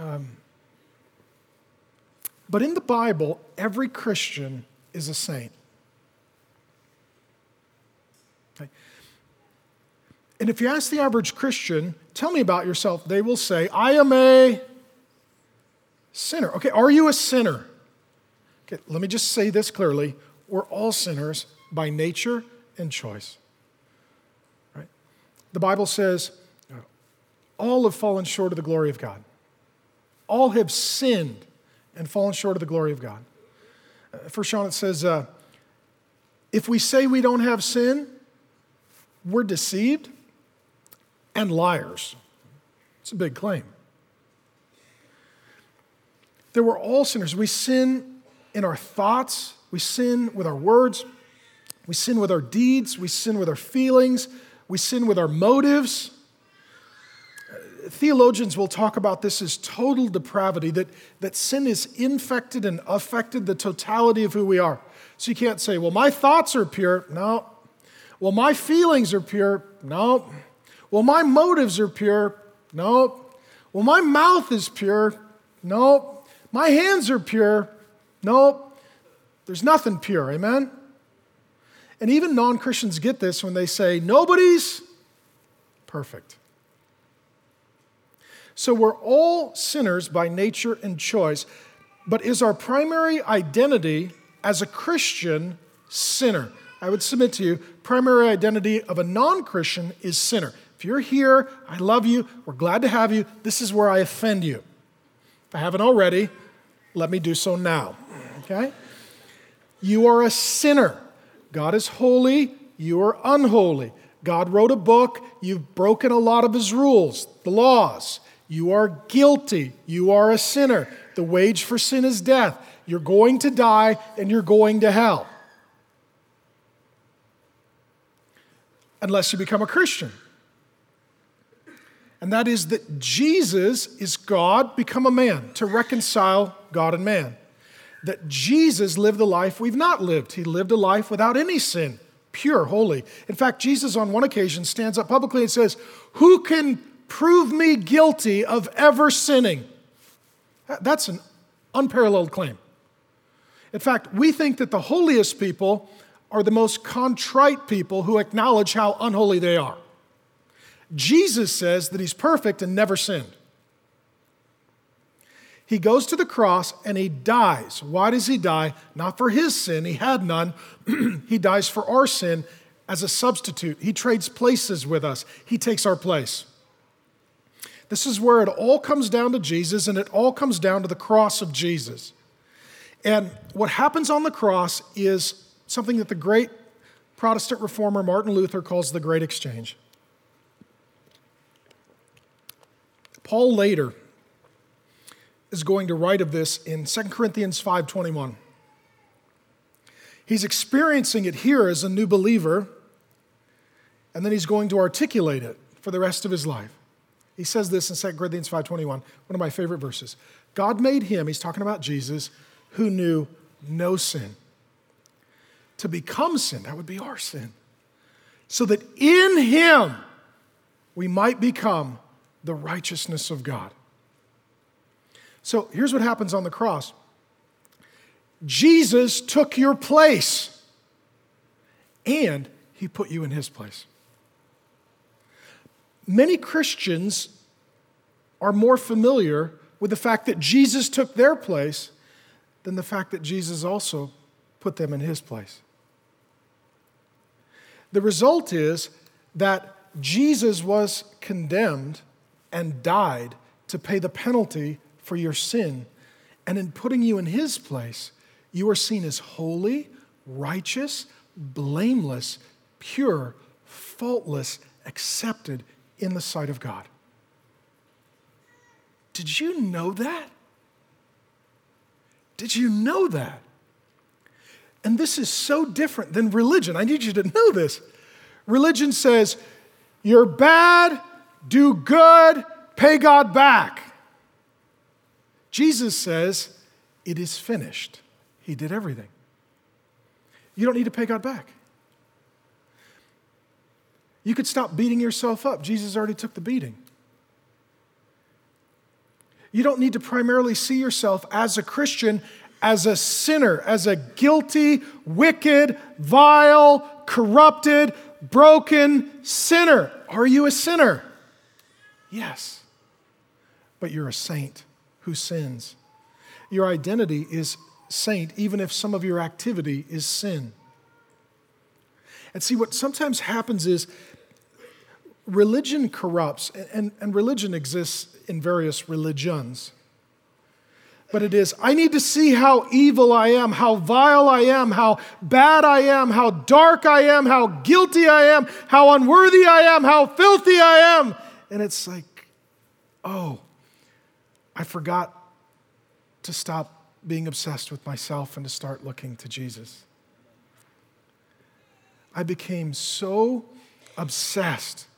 But in the Bible, every Christian is a saint. Okay? And if you ask the average Christian, tell me about yourself, they will say, I am a sinner. Okay, are you a sinner? Okay, let me just say this clearly. We're all sinners by nature and choice. The Bible says, all have fallen short of the glory of God. All have sinned and fallen short of the glory of God. 1 John, it says, if we say we don't have sin, we're deceived and liars. It's a big claim. That we're all sinners. We sin in our thoughts. We sin with our words. We sin with our deeds. We sin with our feelings. We sin with our motives. Theologians will talk about this as total depravity, that sin is infected and affected the totality of who we are. So you can't say, well, my thoughts are pure. No. Well, my feelings are pure. No. Well, my motives are pure. No. Well, my mouth is pure. No. My hands are pure. No. There's nothing pure. Amen? And even non-Christians get this when they say, nobody's perfect. So we're all sinners by nature and choice, but is our primary identity as a Christian sinner? I would submit to you, primary identity of a non-Christian is sinner. If you're here, I love you, we're glad to have you, this is where I offend you. If I haven't already, let me do so now, okay? You are a sinner. God is holy, you are unholy. God wrote a book, you've broken a lot of his rules, the laws. You are guilty, you are a sinner. The wage for sin is death. You're going to die and you're going to hell. Unless you become a Christian. And that is that Jesus is God become a man to reconcile God and man. That Jesus lived the life we've not lived. He lived a life without any sin, pure, holy. In fact, Jesus on one occasion stands up publicly and says, "Who can prove me guilty of ever sinning?" That's an unparalleled claim. In fact, we think that the holiest people are the most contrite people who acknowledge how unholy they are. Jesus says that he's perfect and never sinned. He goes to the cross and he dies. Why does he die? Not for his sin, he had none. He dies for our sin as a substitute. He trades places with us. He takes our place. This is where it all comes down to Jesus, and it all comes down to the cross of Jesus. And what happens on the cross is something that the great Protestant reformer Martin Luther calls the Great Exchange. Paul later is going to write of this in 2 Corinthians 5:21. He's experiencing it here as a new believer, and then he's going to articulate it for the rest of his life. He says this in 2 Corinthians 5:21, one of my favorite verses. God made him, he's talking about Jesus, who knew no sin, to become sin, that would be our sin, so that in him we might become the righteousness of God. So here's what happens on the cross. Jesus took your place, and he put you in his place. Many Christians are more familiar with the fact that Jesus took their place than the fact that Jesus also put them in his place. The result is that Jesus was condemned and died to pay the penalty for your sin. And in putting you in his place, you are seen as holy, righteous, blameless, pure, faultless, accepted in the sight of God. Did you know that? Did you know that? And this is so different than religion. I need you to know this. Religion says, you're bad, do good, pay God back. Jesus says, it is finished. He did everything. You don't need to pay God back. You could stop beating yourself up. Jesus already took the beating. You don't need to primarily see yourself as a Christian, as a sinner, as a guilty, wicked, vile, corrupted, broken sinner. Are you a sinner? Yes. But you're a saint who sins. Your identity is saint, even if some of your activity is sin. And see, what sometimes happens is religion corrupts, and religion exists in various religions. But it is, I need to see how evil I am, how vile I am, how bad I am, how dark I am, how guilty I am, how unworthy I am, how filthy I am. And it's like, oh, I forgot to stop being obsessed with myself and to start looking to Jesus. I became so obsessed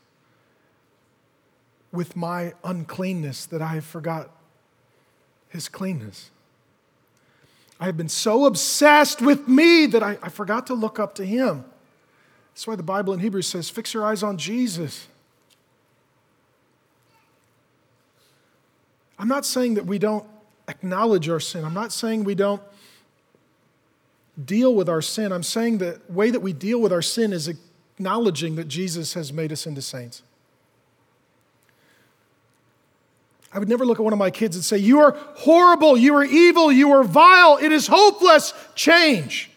with my uncleanness that I forgot his cleanness. I have been so obsessed with me that I forgot to look up to him. That's why the Bible in Hebrews says, fix your eyes on Jesus. I'm not saying that we don't acknowledge our sin. I'm not saying we don't deal with our sin. I'm saying the way that we deal with our sin is acknowledging that Jesus has made us into saints. I would never look at one of my kids and say, you are horrible, you are evil, you are vile, it is hopeless, change.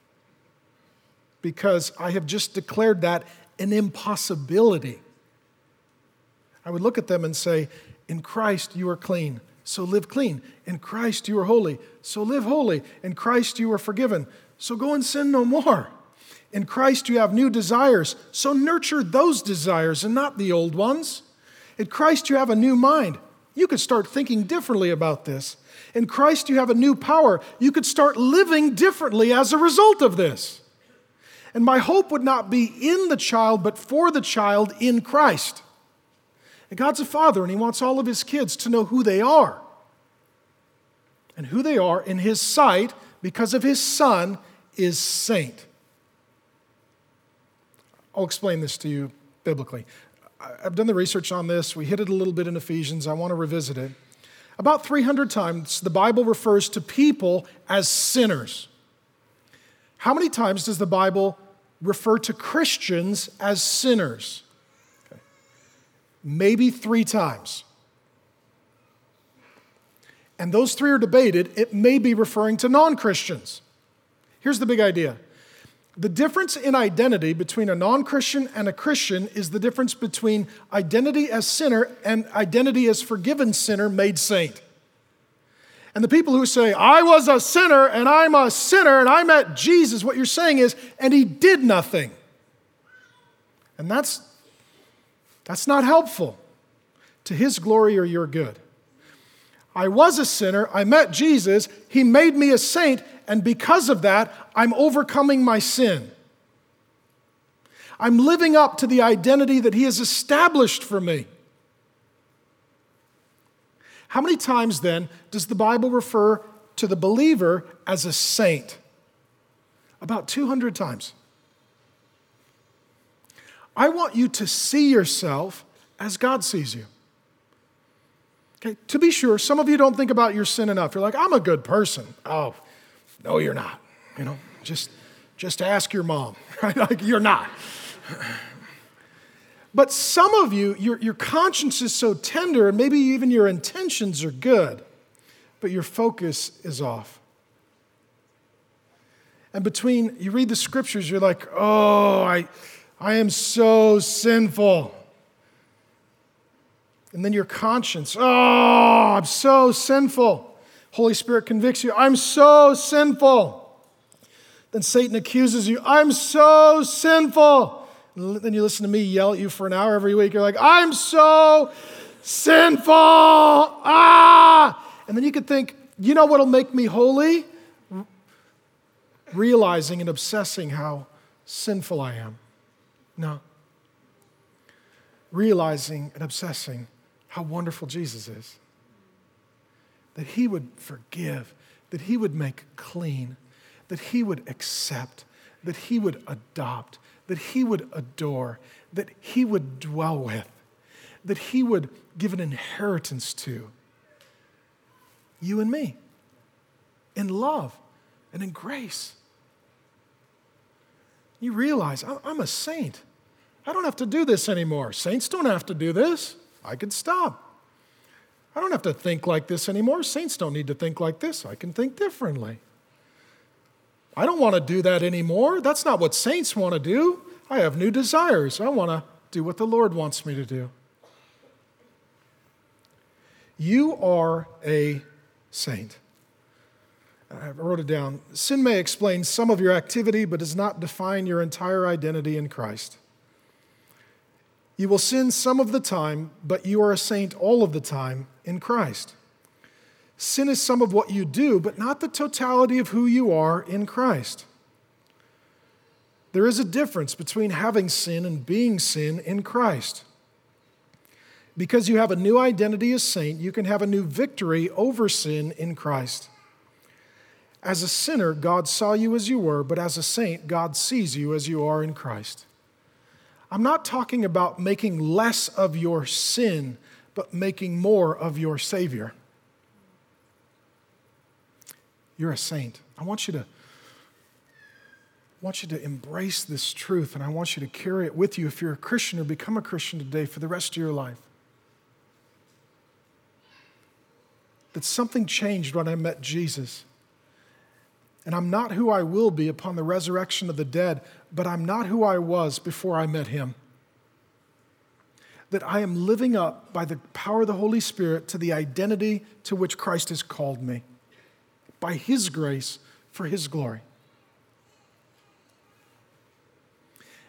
Because I have just declared that an impossibility. I would look at them and say, in Christ you are clean, so live clean. In Christ you are holy, so live holy. In Christ you are forgiven, so go and sin no more. In Christ you have new desires, so nurture those desires and not the old ones. In Christ you have a new mind. You could start thinking differently about this. In Christ you have a new power. You could start living differently as a result of this. And my hope would not be in the child, but for the child in Christ. And God's a father, and he wants all of his kids to know who they are. And who they are in his sight, because of his Son, is saint. I'll explain this to you biblically. I've done the research on this. We hit it a little bit in Ephesians. I want to revisit it. About 300 times, the Bible refers to people as sinners. How many times does the Bible refer to Christians as sinners? Okay. Maybe 3 times. And those 3 are debated. It may be referring to non-Christians. Here's the big idea. The difference in identity between a non-Christian and a Christian is the difference between identity as sinner and identity as forgiven sinner made saint. And the people who say, I was a sinner and I'm a sinner and I met Jesus, what you're saying is, and he did nothing. And that's not helpful to his glory or your good. I was a sinner, I met Jesus, he made me a saint, and because of that, I'm overcoming my sin. I'm living up to the identity that he has established for me. How many times then does the Bible refer to the believer as a saint? About 200 times. I want you to see yourself as God sees you. Okay, to be sure, some of you don't think about your sin enough. You're like, I'm a good person. Oh, no, you're not. You know, just ask your mom. Right? Like, you're not. But some of you, your conscience is so tender, and maybe even your intentions are good, but your focus is off. And between, you read the scriptures, you're like, oh, I am so sinful. And then your conscience, oh, I'm so sinful. Holy Spirit convicts you, I'm so sinful. Then Satan accuses you, I'm so sinful. And then you listen to me yell at you for an hour every week. You're like, I'm so sinful. And then you could think, you know what'll make me holy? Realizing and obsessing how sinful I am. No. Realizing and obsessing how wonderful Jesus is. That he would forgive, that he would make clean, that he would accept, that he would adopt, that he would adore, that he would dwell with, that he would give an inheritance to. You and me. In love and in grace. You realize, I'm a saint. I don't have to do this anymore. Saints don't have to do this. I can stop. I don't have to think like this anymore. Saints don't need to think like this. I can think differently. I don't want to do that anymore. That's not what saints want to do. I have new desires. I want to do what the Lord wants me to do. You are a saint. I wrote it down. Sin may explain some of your activity, but does not define your entire identity in Christ. You will sin some of the time, but you are a saint all of the time in Christ. Sin is some of what you do, but not the totality of who you are in Christ. There is a difference between having sin and being sin in Christ. Because you have a new identity as saint, you can have a new victory over sin in Christ. As a sinner, God saw you as you were, but as a saint, God sees you as you are in Christ. I'm not talking about making less of your sin, but making more of your Savior. You're a saint. I want you to embrace this truth, and I want you to carry it with you if you're a Christian or become a Christian today for the rest of your life. That something changed when I met Jesus. And I'm not who I will be upon the resurrection of the dead, but I'm not who I was before I met him. That I am living up by the power of the Holy Spirit to the identity to which Christ has called me. By his grace, for his glory.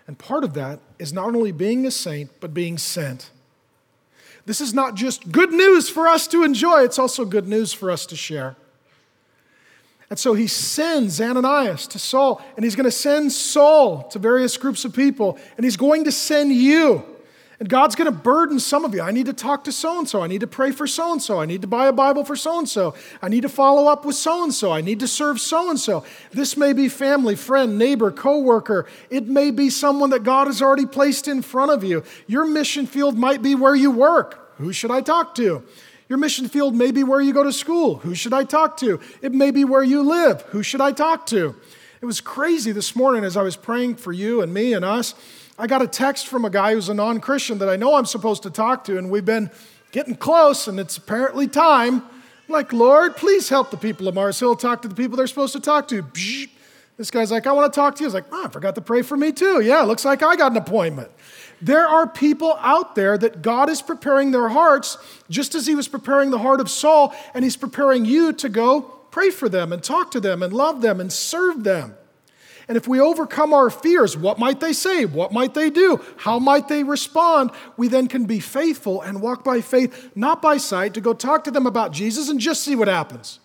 And part of that is not only being a saint, but being sent. This is not just good news for us to enjoy, it's also good news for us to share. And so he sends Ananias to Saul, and he's going to send Saul to various groups of people, and he's going to send you. And God's going to burden some of you. I need to talk to so-and-so. I need to pray for so-and-so. I need to buy a Bible for so-and-so. I need to follow up with so-and-so. I need to serve so-and-so. This may be family, friend, neighbor, coworker. It may be someone that God has already placed in front of you. Your mission field might be where you work. Who should I talk to? Your mission field may be where you go to school. Who should I talk to? It may be where you live. Who should I talk to? It was crazy this morning as I was praying for you and me and us. I got a text from a guy who's a non-Christian that I know I'm supposed to talk to, and we've been getting close, and it's apparently time. I'm like, Lord, please help the people of Mars Hill talk to the people they're supposed to talk to. This guy's like, I want to talk to you. I was like, I forgot to pray for me too. Yeah, looks like I got an appointment. There are people out there that God is preparing their hearts, just as he was preparing the heart of Saul, and he's preparing you to go pray for them and talk to them and love them and serve them. And if we overcome our fears, what might they say? What might they do? How might they respond? We then can be faithful and walk by faith, not by sight, to go talk to them about Jesus and just see what happens.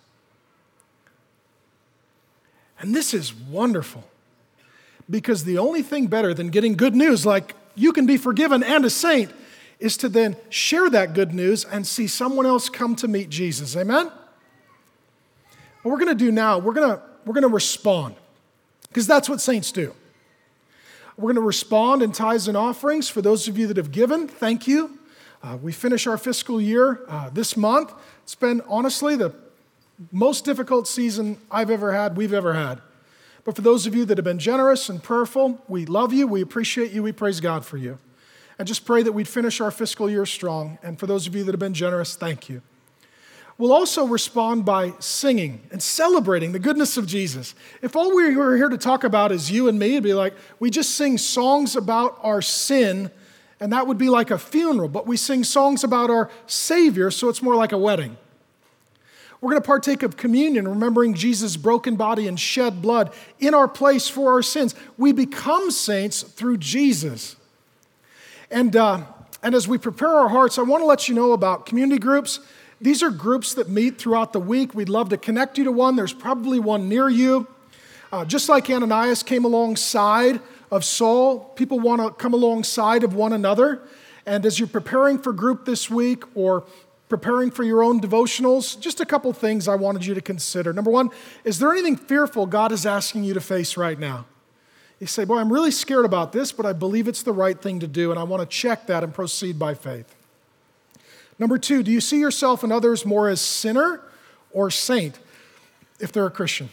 And this is wonderful, because the only thing better than getting good news like you can be forgiven and a saint is to then share that good news and see someone else come to meet Jesus. Amen? What we're going to do now, we're going to respond. Because that's what saints do. We're going to respond in tithes and offerings. For those of you that have given, thank you. We finish our fiscal year this month. It's been, honestly, the most difficult season we've ever had. But for those of you that have been generous and prayerful, we love you, we appreciate you, we praise God for you. And just pray that we'd finish our fiscal year strong. And for those of you that have been generous, thank you. We'll also respond by singing and celebrating the goodness of Jesus. If all we were here to talk about is you and me, it'd be like we just sing songs about our sin, and that would be like a funeral. But we sing songs about our Savior, so it's more like a wedding. We're going to partake of communion, remembering Jesus' broken body and shed blood in our place for our sins. We become saints through Jesus. And as we prepare our hearts, I want to let you know about community groups. These are groups that meet throughout the week. We'd love to connect you to one. There's probably one near you. Just like Ananias came alongside of Saul, people want to come alongside of one another. And as you're preparing for group this week or preparing for your own devotionals, just a couple things I wanted you to consider. Number one, is there anything fearful God is asking you to face right now? You say, boy, I'm really scared about this, but I believe it's the right thing to do, and I want to check that and proceed by faith. Number two, do you see yourself and others more as sinner or saint if they're a Christian?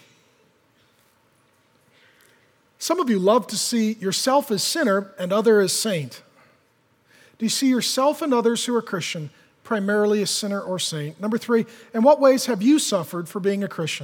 Some of you love to see yourself as sinner and other as saint. Do you see yourself and others who are Christian primarily as sinner or saint? Number three, in what ways have you suffered for being a Christian?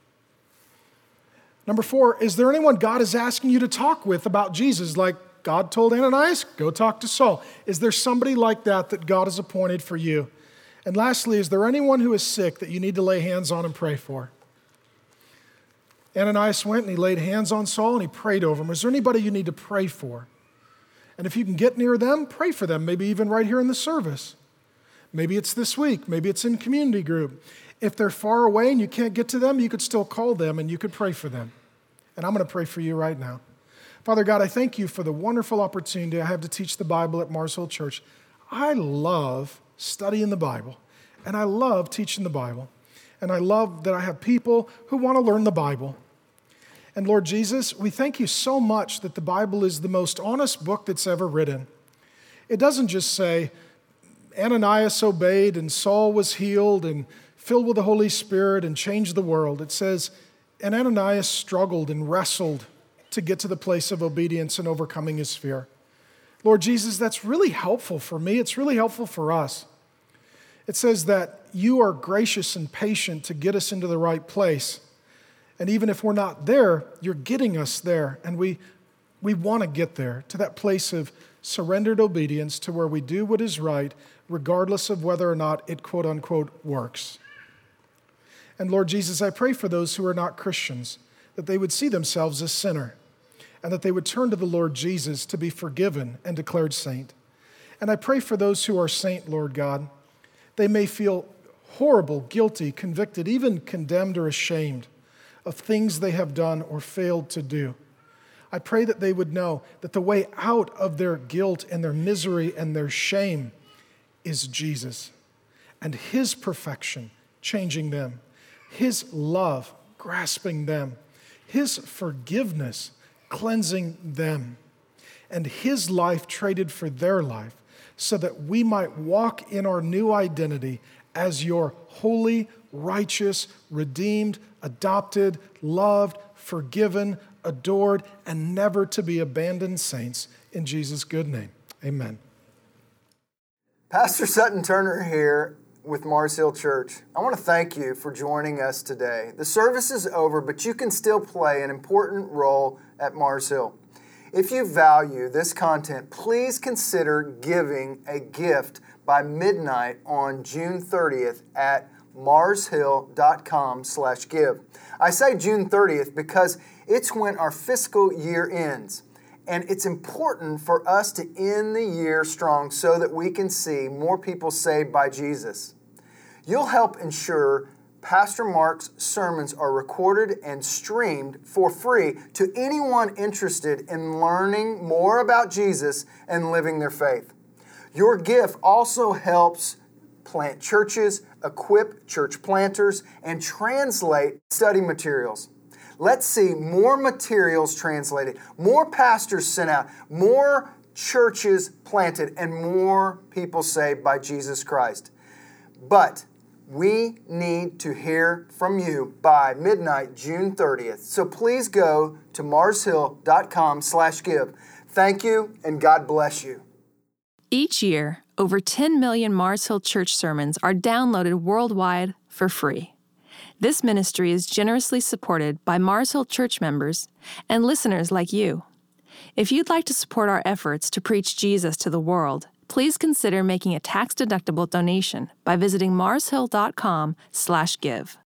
Number four, is there anyone God is asking you to talk with about Jesus, like God told Ananias, go talk to Saul? Is there somebody like that God has appointed for you? And lastly, is there anyone who is sick that you need to lay hands on and pray for? Ananias went and he laid hands on Saul and he prayed over him. Is there anybody you need to pray for? And if you can get near them, pray for them, maybe even right here in the service. Maybe it's this week, maybe it's in community group. If they're far away and you can't get to them, you could still call them and you could pray for them. And I'm going to pray for you right now. Father God, I thank you for the wonderful opportunity I have to teach the Bible at Mars Hill Church. I love studying the Bible, and I love teaching the Bible, and I love that I have people who want to learn the Bible. And Lord Jesus, we thank you so much that the Bible is the most honest book that's ever written. It doesn't just say Ananias obeyed and Saul was healed and filled with the Holy Spirit and changed the world. It says, and Ananias struggled and wrestled to get to the place of obedience and overcoming his fear. Lord Jesus, that's really helpful for me. It's really helpful for us. It says that you are gracious and patient to get us into the right place. And even if we're not there, you're getting us there. And we want to get there, to that place of surrendered obedience, to where we do what is right, regardless of whether or not it quote unquote works. And Lord Jesus, I pray for those who are not Christians, that they would see themselves as sinner. and that they would turn to the Lord Jesus to be forgiven and declared saint. And I pray for those who are saint, Lord God. They may feel horrible, guilty, convicted, even condemned or ashamed of things they have done or failed to do. I pray that they would know that the way out of their guilt and their misery and their shame is Jesus and His perfection changing them, His love grasping them, His forgiveness cleansing them, and His life traded for their life so that we might walk in our new identity as your holy, righteous, redeemed, adopted, loved, forgiven, adored, and never to be abandoned saints in Jesus' good name. Amen. Pastor Sutton Turner here with Mars Hill Church. I want to thank you for joining us today. The service is over, but you can still play an important role at Mars Hill. If you value this content, please consider giving a gift by midnight on June 30th at marshill.com/give. I say June 30th because it's when our fiscal year ends. And it's important for us to end the year strong so that we can see more people saved by Jesus. You'll help ensure Pastor Mark's sermons are recorded and streamed for free to anyone interested in learning more about Jesus and living their faith. Your gift also helps plant churches, equip church planters, and translate study materials. Let's see more materials translated, more pastors sent out, more churches planted, and more people saved by Jesus Christ. But we need to hear from you by midnight, June 30th. So please go to marshill.com/give. Thank you, and God bless you. Each year, over 10 million Mars Hill Church sermons are downloaded worldwide for free. This ministry is generously supported by Mars Hill Church members and listeners like you. If you'd like to support our efforts to preach Jesus to the world, please consider making a tax-deductible donation by visiting marshill.com/give.